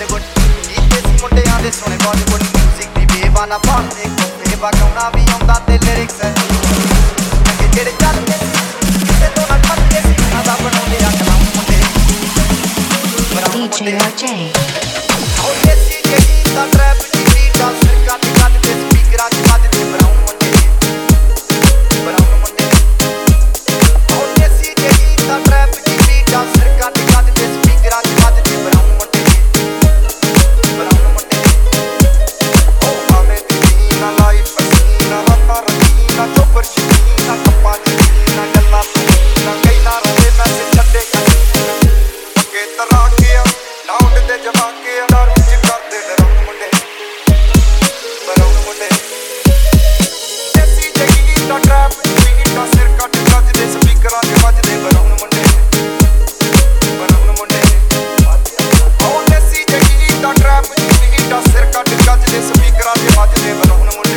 ਬਾਲੀਵੁੱਡ ਕੀਤੇ ਸੀ ਮੁੰਡਿਆਂ ਦੇ ਸੋਹਣੇ ਬਾਲੀਵੁੱਡ ਮਿਊਜ਼ਿਕ ਦੀ ਬੇਵਾਨਾ ਪਾਉਂਦੇ ਕੋਤੇ ਵਗਾਉਣਾ ਵੀ ਆਉਂਦਾ ਤੇ ਲਿਰਿਕਸ ਚੰਗੇ ਜਿਹੜੇ ਚੱਲਦੇ ਸੀ ਕਿਸੇ ਤੋਂ ਨਾ ਖੱਤੇ ਸੀ ਉਹਨਾਂ ਦਾ ਬਣਾਉਂਦੇ ਆ ਕਲਾਮ ਮੁੰਡੇ DJ RJ ਉਹ ਦੇਸੀ ਜਿਹੀ ਤਾਂ ਟਰੈਪ ਦੀ ਬੀਟ ਆ ਸਰਕਾਰ ਦੀ ਕੱਢ ਦੇ ਸਪੀਕਰਾਂ 'ਚ ਵੱਜਦੇ ਬਰਾਊਨ ਮੁੰਡੇ ਉਹ ਦੇਸੀ ਜਿਹੀ ਤਾਂ ਟਰੈਪ ਦੀ ਬੀਟ ਆ ਸਰਕਾਰ ਦੀ ਕੱਢ ਦੇ ਸਪੀਕਰਾਂ 'ਚ ਵੱਜਦੇ ਬਰਾਊਨ ਮੁੰਡੇ ਉਹ ਆਵੇਂ ਦੀ ਨਾ ਲਾਈਫ ਪਸੀਨਾ ਰਾਤਾਂ ਰਹੀਨਾ ਚੋਪਰ ਸ਼ੀਨਾ ਕੱਪਾਂ ਦੀ ਨਾ ਗੱਲਾਂ ਨਾ ਕਈ ਨਾ ਰਹੇ ਮੈਂ ਤੇ ਛੱਡੇ ਕੇ ਤਰਾ ਕੇ ਨਾ ਉੱਡਦੇ ਜਵਾ ਕੇ ਡਰ ਵਿੱਚ ਕਰਦੇ ਡਰਾਉਣ ਮੁੰਡੇ ਬਰਾਉਣ ਮੁੰਡੇ ਦੇਸੀ ਜਿਹੀ ਦਾ ਟਰੈਪ ਬੀਟ ਦਾ ਸਿਰ ਕੱਟ ਵੱਜਦੇ ਸਪੀਕਰਾਂ 'ਚ ਵੱਜਦੇ ਬਰਾਉਣ ਮੁੰਡੇ ਉਹ ਦੇਸੀ ਜਿਹੀ ਦਾ ਟਰੈਪ ਬੀਟ ਦਾ ਸਿਰ ਕੱਟ ਵੱਜਦੇ ਸਪੀਕਰਾਂ 'ਚ ਵੱਜਦੇ ਬਰਾਉਣ ਮੁੰਡੇ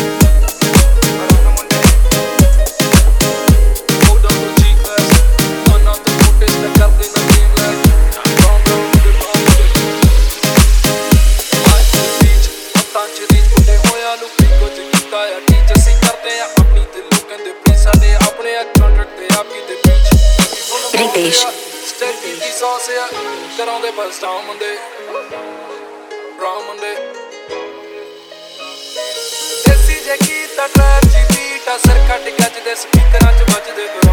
ਕਰਾਉਂਦੇ ਬਸ ਡਾਊਨ ਮੁੰਡੇ ਬਰਾਊਨ ਮੁੰਡੇ ਦੇਸੀ ਜੇ ਗੀਤ ਟਰੈਪ ਜੀ ਬੀਟ ਆ ਸਿਰ ਕੱਟ ਗੱਜਦੇ ਸਪੀਕਰਾਂ 'ਚ ਵੱਜਦੇ